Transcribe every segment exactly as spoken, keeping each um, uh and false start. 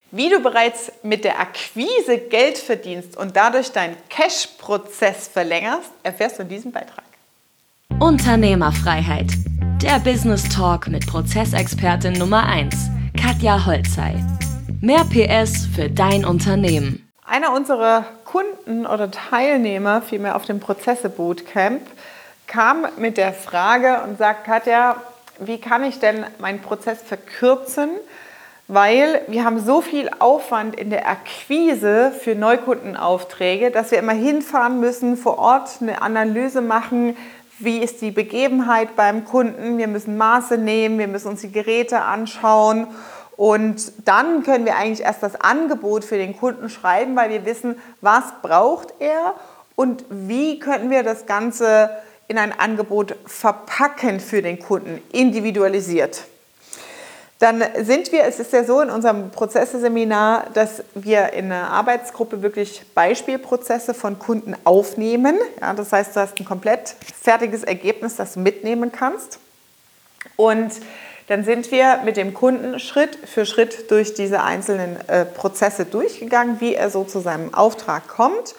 Wie du bereits mit der Akquise Geld verdienst und dadurch deinen Cash-Prozess verlängerst, erfährst du in diesem Beitrag. Unternehmerfreiheit. Der Business Talk mit Prozessexpertin Nummer eins, Katja Holzei. Mehr P S für dein Unternehmen. Einer unserer Kunden oder Teilnehmer, vielmehr auf dem Prozesse-Bootcamp, kam mit der Frage und sagt, Katja, wie kann ich denn meinen Prozess verkürzen? Weil wir haben so viel Aufwand in der Akquise für Neukundenaufträge, dass wir immer hinfahren müssen, vor Ort eine Analyse machen, wie ist die Begebenheit beim Kunden, wir müssen Maße nehmen, wir müssen uns die Geräte anschauen und dann können wir eigentlich erst das Angebot für den Kunden schreiben, weil wir wissen, was braucht er und wie können wir das Ganze in ein Angebot verpacken für den Kunden, individualisiert. Dann sind wir, es ist ja so in unserem Prozesse-Seminar, dass wir in einer Arbeitsgruppe wirklich Beispielprozesse von Kunden aufnehmen. Ja, das heißt, du hast ein komplett fertiges Ergebnis, das du mitnehmen kannst. Und dann sind wir mit dem Kunden Schritt für Schritt durch diese einzelnen äh, Prozesse durchgegangen, wie er so zu seinem Auftrag kommt.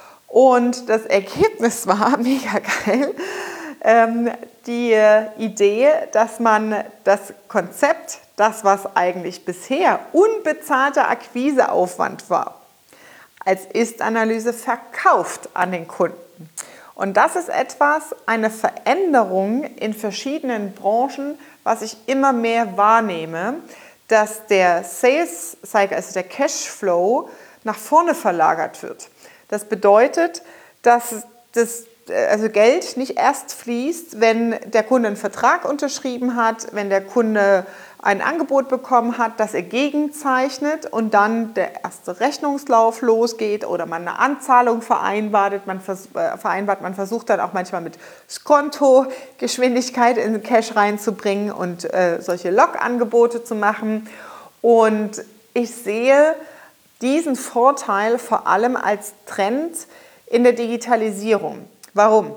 Und das Ergebnis war mega geil. Ähm, die Idee, dass man das Konzept, das was eigentlich bisher unbezahlter Akquiseaufwand war, als Ist-Analyse verkauft an den Kunden. Und das ist etwas, eine Veränderung in verschiedenen Branchen, was ich immer mehr wahrnehme, dass der Sales Cycle, also der Cashflow, nach vorne verlagert wird. Das bedeutet, dass das also Geld nicht erst fließt, wenn der Kunde einen Vertrag unterschrieben hat, wenn der Kunde ein Angebot bekommen hat, das er gegenzeichnet und dann der erste Rechnungslauf losgeht oder man eine Anzahlung vereinbart. Man, vers- äh, vereinbart, man versucht dann auch manchmal mit Skonto Geschwindigkeit in den Cash reinzubringen und äh, solche Log-Angebote zu machen. Und ich sehe diesen Vorteil vor allem als Trend in der Digitalisierung. Warum?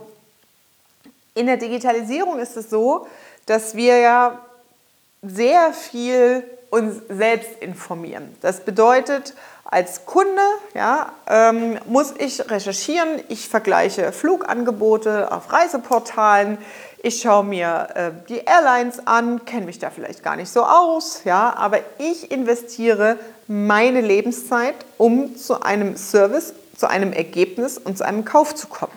In der Digitalisierung ist es so, dass wir ja sehr viel uns selbst informieren. Das bedeutet, als Kunde ja, ähm, muss ich recherchieren, ich vergleiche Flugangebote auf Reiseportalen, ich schaue mir äh, die Airlines an, kenne mich da vielleicht gar nicht so aus, ja, aber ich investiere meine Lebenszeit, um zu einem Service, zu einem Ergebnis und zu einem Kauf zu kommen.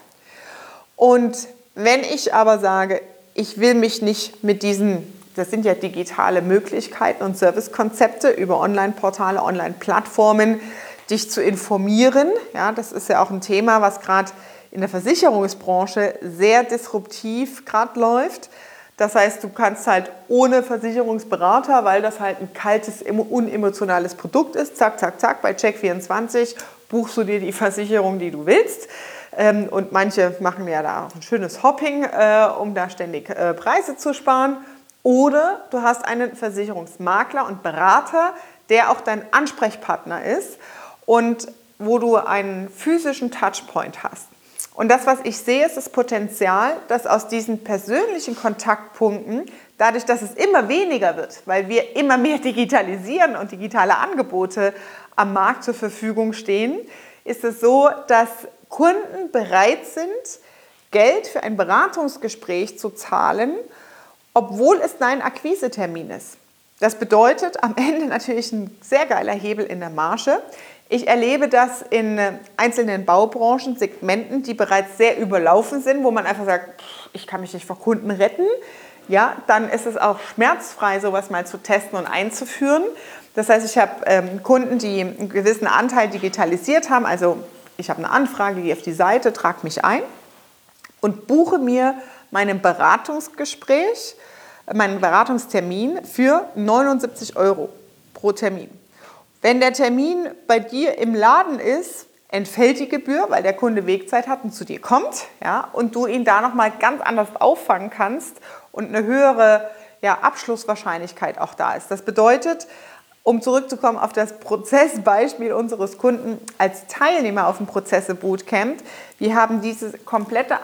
Und wenn ich aber sage, ich will mich nicht mit diesen, das sind ja digitale Möglichkeiten und Servicekonzepte über Online-Portale, Online-Plattformen, dich zu informieren, ja, das ist ja auch ein Thema, was gerade in der Versicherungsbranche sehr disruptiv gerade läuft. Das heißt, du kannst halt ohne Versicherungsberater, weil das halt ein kaltes, unemotionales Produkt ist, zack, zack, zack, bei Check vierundzwanzig buchst du dir die Versicherung, die du willst. Und manche machen ja da auch ein schönes Hopping, um da ständig Preise zu sparen. Oder du hast einen Versicherungsmakler und Berater, der auch dein Ansprechpartner ist und wo du einen physischen Touchpoint hast. Und das, was ich sehe, ist das Potenzial, dass aus diesen persönlichen Kontaktpunkten, dadurch, dass es immer weniger wird, weil wir immer mehr digitalisieren und digitale Angebote am Markt zur Verfügung stehen, ist es so, dass Kunden bereit sind, Geld für ein Beratungsgespräch zu zahlen, obwohl es dein Akquisetermin ist. Das bedeutet am Ende natürlich ein sehr geiler Hebel in der Marge. Ich erlebe das in einzelnen Baubranchen, Segmenten, die bereits sehr überlaufen sind, wo man einfach sagt, ich kann mich nicht vor Kunden retten. Ja, dann ist es auch schmerzfrei, sowas mal zu testen und einzuführen. Das heißt, ich habe ähm, Kunden, die einen gewissen Anteil digitalisiert haben, also ich habe eine Anfrage, gehe auf die Seite, trage mich ein und buche mir meinen Beratungsgespräch, meinen Beratungstermin für neunundsiebzig Euro pro Termin. Wenn der Termin bei dir im Laden ist, entfällt die Gebühr, weil der Kunde Wegzeit hat und zu dir kommt, ja, und du ihn da nochmal ganz anders auffangen kannst und eine höhere ja, Abschlusswahrscheinlichkeit auch da ist. Das bedeutet, um zurückzukommen auf das Prozessbeispiel unseres Kunden als Teilnehmer auf dem Prozesse-Bootcamp, wir haben diese komplette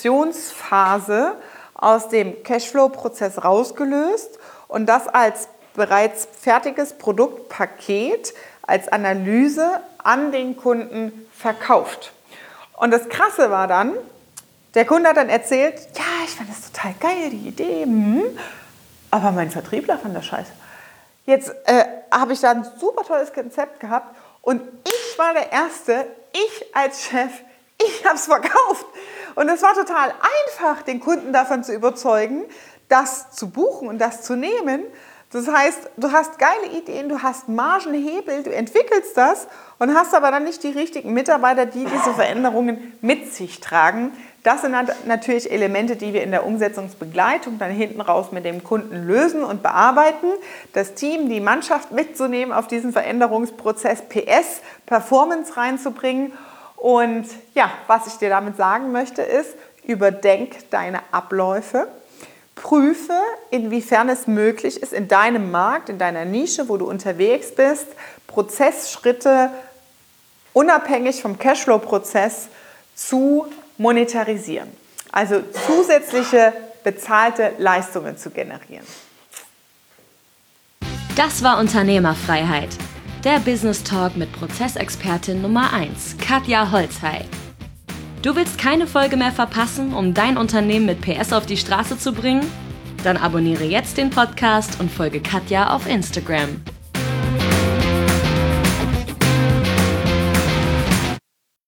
Angebotskonzeptionsphase aus dem Cashflow-Prozess rausgelöst und das als bereits fertiges Produktpaket als Analyse an den Kunden verkauft. Und das Krasse war dann, der Kunde hat dann erzählt, ja, ich fand das total geil, die Idee, hm, aber mein Vertriebler fand das scheiße. Jetzt äh, habe ich da ein super tolles Konzept gehabt und ich war der Erste, ich als Chef, ich habe es verkauft. Und es war total einfach, den Kunden davon zu überzeugen, das zu buchen und das zu nehmen. Das heißt, du hast geile Ideen, du hast Margenhebel, du entwickelst das und hast aber dann nicht die richtigen Mitarbeiter, die diese Veränderungen mit sich tragen. Das sind natürlich Elemente, die wir in der Umsetzungsbegleitung dann hinten raus mit dem Kunden lösen und bearbeiten. Das Team, die Mannschaft mitzunehmen auf diesen Veränderungsprozess, P S, Performance reinzubringen. Und ja, was ich dir damit sagen möchte ist, überdenk deine Abläufe. Prüfe, inwiefern es möglich ist, in deinem Markt, in deiner Nische, wo du unterwegs bist, Prozessschritte unabhängig vom Cashflow-Prozess zu monetarisieren. Also zusätzliche bezahlte Leistungen zu generieren. Das war Unternehmerfreiheit. Der Business Talk mit Prozessexpertin Nummer eins, Katja Holzhey. Du willst keine Folge mehr verpassen, um dein Unternehmen mit P S auf die Straße zu bringen? Dann abonniere jetzt den Podcast und folge Katja auf Instagram.